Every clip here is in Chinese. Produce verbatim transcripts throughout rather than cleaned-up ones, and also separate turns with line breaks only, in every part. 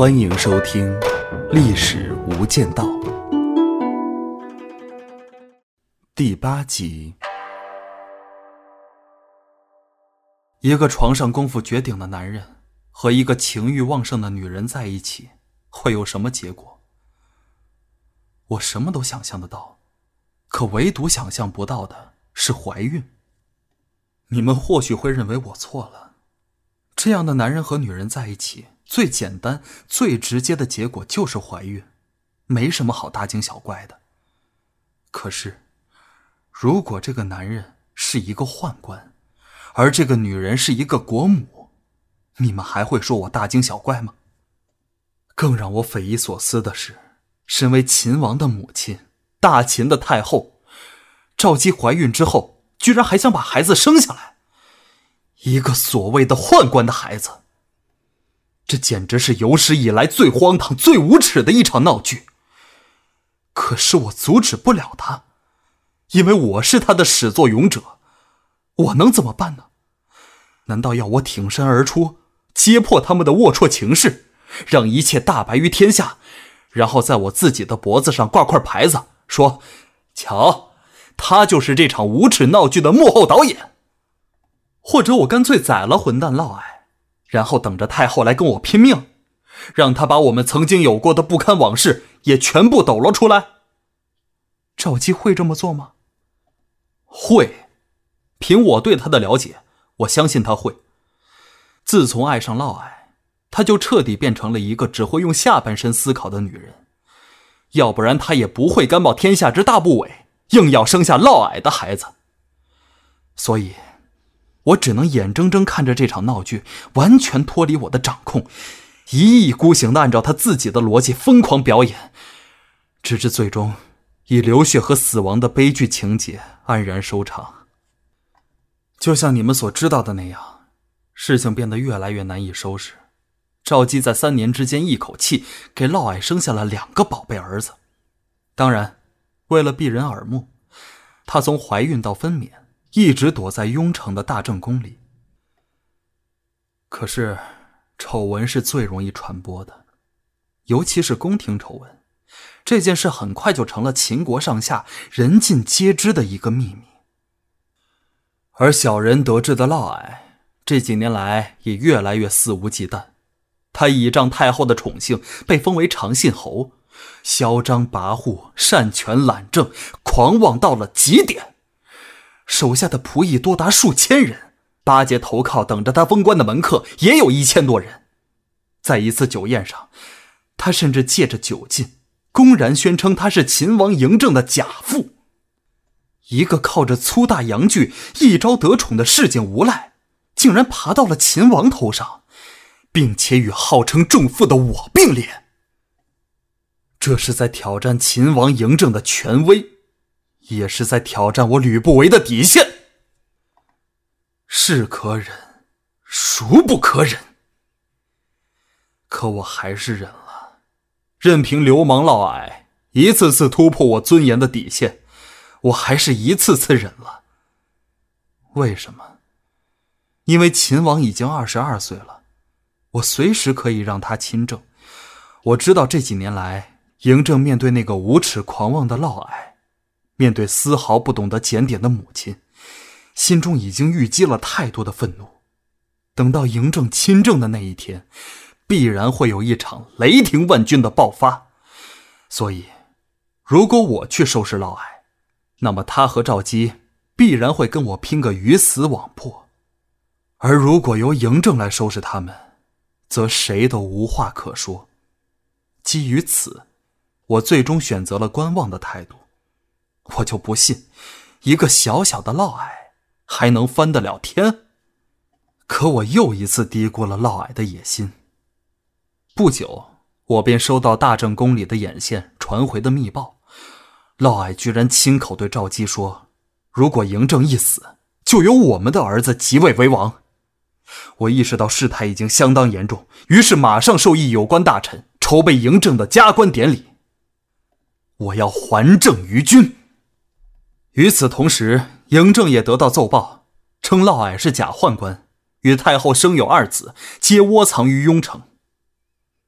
欢迎收听《历史无间道》第八集。一个床上功夫绝顶的男人和一个情欲旺盛的女人在一起，会有什么结果？我什么都想象得到，可唯独想象不到的是怀孕。你们或许会认为我错了，这样的男人和女人在一起，最简单最直接的结果就是怀孕，没什么好大惊小怪的。可是如果这个男人是一个宦官，而这个女人是一个国母，你们还会说我大惊小怪吗？更让我匪夷所思的是，身为秦王的母亲，大秦的太后赵姬怀孕之后，居然还想把孩子生下来，一个所谓的宦官的孩子。这简直是有史以来最荒唐最无耻的一场闹剧。可是我阻止不了他，因为我是他的始作俑者，我能怎么办呢？难道要我挺身而出，揭破他们的龌龊情事，让一切大白于天下，然后在我自己的脖子上挂块牌子，说瞧，他就是这场无耻闹剧的幕后导演？或者我干脆宰了混蛋嫪毐，然后等着太后来跟我拼命，让他把我们曾经有过的不堪往事也全部抖落出来？赵姬会这么做吗？会，凭我对他的了解，我相信他会。自从爱上嫪毐，他就彻底变成了一个只会用下半身思考的女人，要不然他也不会甘冒天下之大不韪，硬要生下嫪毐的孩子。所以我只能眼睁睁看着这场闹剧完全脱离我的掌控，一意孤行地按照他自己的逻辑疯狂表演，直至最终以流血和死亡的悲剧情节黯然收场。就像你们所知道的那样，事情变得越来越难以收拾。赵姬在三年之间一口气给嫪毐生下了两个宝贝儿子。当然，为了避人耳目，她从怀孕到分娩一直躲在雍城的大正宫里。可是丑闻是最容易传播的，尤其是宫廷丑闻，这件事很快就成了秦国上下人尽皆知的一个秘密。而小人得志的嫪毐这几年来也越来越肆无忌惮，他倚仗太后的宠幸，被封为长信侯，嚣张跋扈，擅权揽政，狂妄到了极点。手下的仆役多达数千人，巴结投靠等着他封官的门客也有一千多人。在一次酒宴上，他甚至借着酒劲公然宣称他是秦王嬴政的假父。一个靠着粗大阳具一朝得宠的市井无赖，竟然爬到了秦王头上，并且与号称重父的我并列。这是在挑战秦王嬴政的权威，也是在挑战我吕不韦的底线。是可忍，孰不可忍？可我还是忍了，任凭流氓嫪毐一次次突破我尊严的底线，我还是一次次忍了。为什么？因为秦王已经二十二岁了，我随时可以让他亲政。我知道这几年来，嬴政面对那个无耻狂妄的嫪毐，面对丝毫不懂得检点的母亲，心中已经郁积了太多的愤怒。等到嬴政亲政的那一天，必然会有一场雷霆万钧的爆发。所以如果我去收拾嫪毐，那么他和赵姬必然会跟我拼个鱼死网破。而如果由嬴政来收拾他们，则谁都无话可说。基于此，我最终选择了观望的态度。我就不信一个小小的嫪毐还能翻得了天。可我又一次低估了嫪毐的野心。不久，我便收到大正宫里的眼线传回的密报，嫪毐居然亲口对赵姬说，如果嬴政一死，就由我们的儿子即位为王。我意识到事态已经相当严重，于是马上授意有关大臣筹备嬴政的加冠典礼。我要还政于君。与此同时，嬴政也得到奏报，称嫪毐是假宦官，与太后生有二子，皆窝藏于雍城。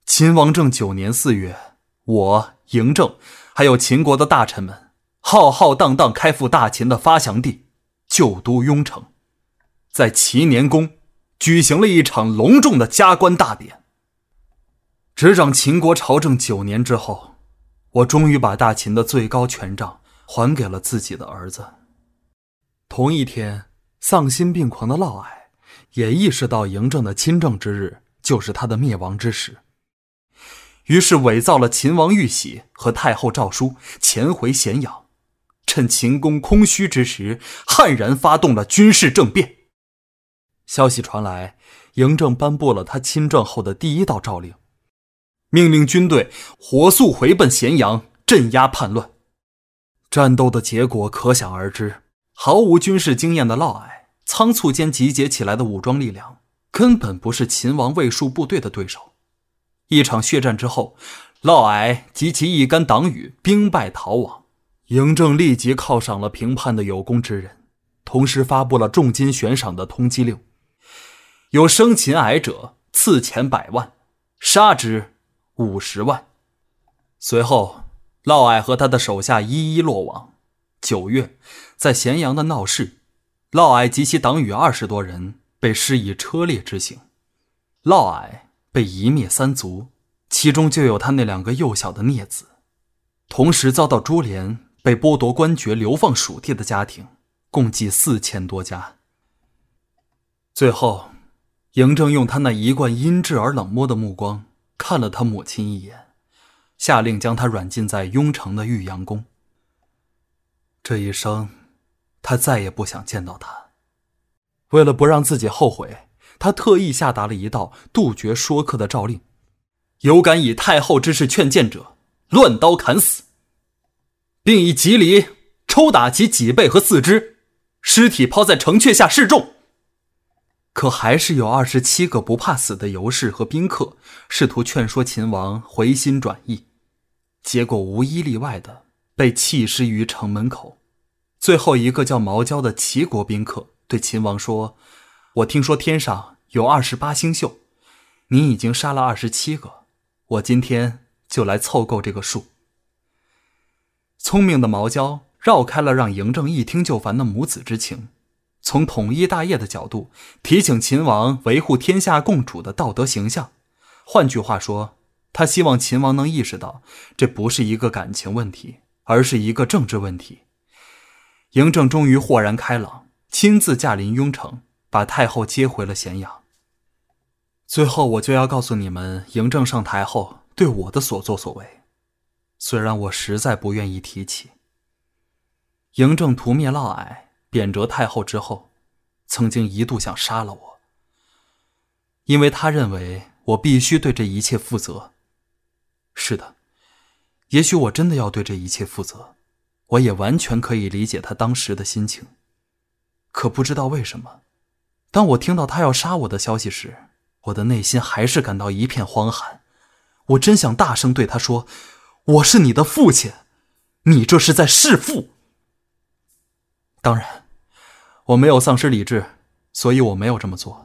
秦王政九年四月，我嬴政还有秦国的大臣们浩浩荡荡开赴大秦的发祥地旧都雍城，在齐年宫举行了一场隆重的加冠大典。执掌秦国朝政九年之后，我终于把大秦的最高权杖还给了自己的儿子。同一天，丧心病狂的嫪毐也意识到嬴政的亲政之日就是他的灭亡之时，于是伪造了秦王玉玺和太后诏书，潜回咸阳，趁秦宫空虚之时，悍然发动了军事政变。消息传来，嬴政颁布了他亲政后的第一道诏令，命令军队火速回奔咸阳，镇压叛乱。战斗的结果可想而知，毫无军事经验的嫪毐仓促间集结起来的武装力量根本不是秦王卫戍部队的对手。一场血战之后，嫪毐及其一干党羽兵败逃亡，嬴政立即犒赏了平叛的有功之人，同时发布了重金悬赏的通缉令，有生擒矮者赐钱百万，杀之五十万。随后嫪毐和他的手下一一落网。九月，在咸阳的闹市，嫪毐及其党羽二十多人被施以车裂之刑，嫪毐被夷灭三族，其中就有他那两个幼小的孽子，同时遭到株连，被剥夺官爵、流放属地的家庭共计四千多家。最后，嬴政用他那一贯阴鸷而冷漠的目光看了他母亲一眼，下令将他软禁在雍城的玉阳宫。这一生，他再也不想见到他。为了不让自己后悔，他特意下达了一道杜绝说客的诏令：有敢以太后之事劝谏者，乱刀砍死，并以戟里抽打其脊背和四肢，尸体抛在城阙下示众。可还是有二十七个不怕死的游士和宾客试图劝说秦王回心转意，结果无一例外的被弃尸于城门口。最后一个叫毛娇的齐国宾客对秦王说：我听说天上有二十八星宿，你已经杀了二十七个，我今天就来凑够这个数。聪明的毛娇绕开了让嬴政一听就烦的母子之情，从统一大业的角度提醒秦王维护天下共主的道德形象。换句话说，他希望秦王能意识到，这不是一个感情问题，而是一个政治问题。嬴政终于豁然开朗，亲自驾临雍城，把太后接回了咸阳。最后我就要告诉你们嬴政上台后对我的所作所为，虽然我实在不愿意提起。嬴政屠灭嫪毐，贬谪太后之后，曾经一度想杀了我，因为他认为我必须对这一切负责。是的，也许我真的要对这一切负责，我也完全可以理解他当时的心情。可不知道为什么，当我听到他要杀我的消息时，我的内心还是感到一片荒寒。我真想大声对他说，我是你的父亲，你这是在弑父。当然，我没有丧失理智，所以我没有这么做。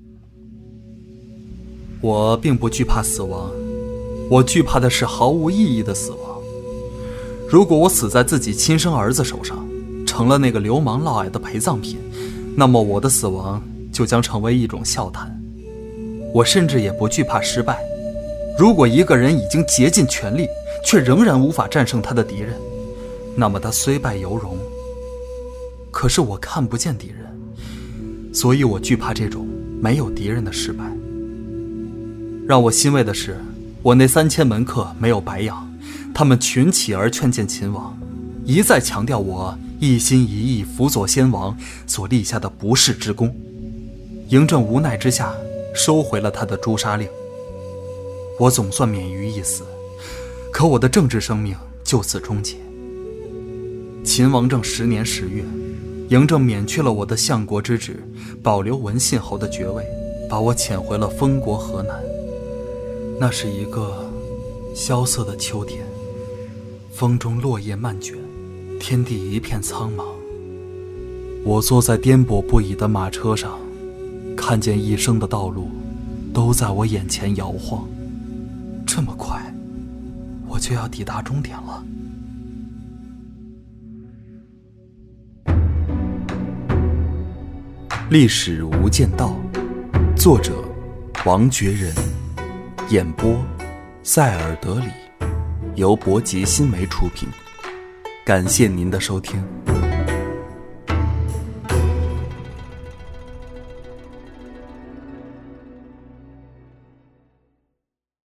我并不惧怕死亡，我惧怕的是毫无意义的死亡。如果我死在自己亲生儿子手上，成了那个流氓嫪毐的陪葬品，那么我的死亡就将成为一种笑谈。我甚至也不惧怕失败。如果一个人已经竭尽全力，却仍然无法战胜他的敌人，那么他虽败犹荣。可是我看不见敌人，所以我惧怕这种没有敌人的失败。让我欣慰的是，我那三千门客没有白养，他们群起而劝谏秦王，一再强调我一心一意辅佐先王所立下的不世之功。嬴政无奈之下收回了他的诛杀令，我总算免于一死，可我的政治生命就此终结。秦王政十年十月，嬴政免去了我的相国之职，保留文信侯的爵位，把我遣回了封国河南。那是一个萧瑟的秋天，风中落叶漫卷，天地一片苍茫。我坐在颠簸不已的马车上，看见一生的道路都在我眼前摇晃。 这么快，我就要抵达终点了。历史无间道，作者王觉仁，演播塞尔德里，由博吉新媒出品。感谢您的收听。